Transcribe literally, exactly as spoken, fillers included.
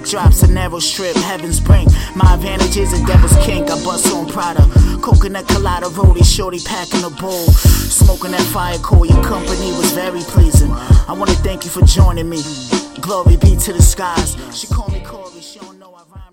Backdrops, a narrow strip, heaven's brink. My advantage is a devil's kink. I bust on Prada, coconut colada, roadie, shorty packing a bowl, smoking that fire coal. Your company was very pleasing. I wanna thank you for joining me. Glory be to the skies. She call me Corey, she don't know I rhyme.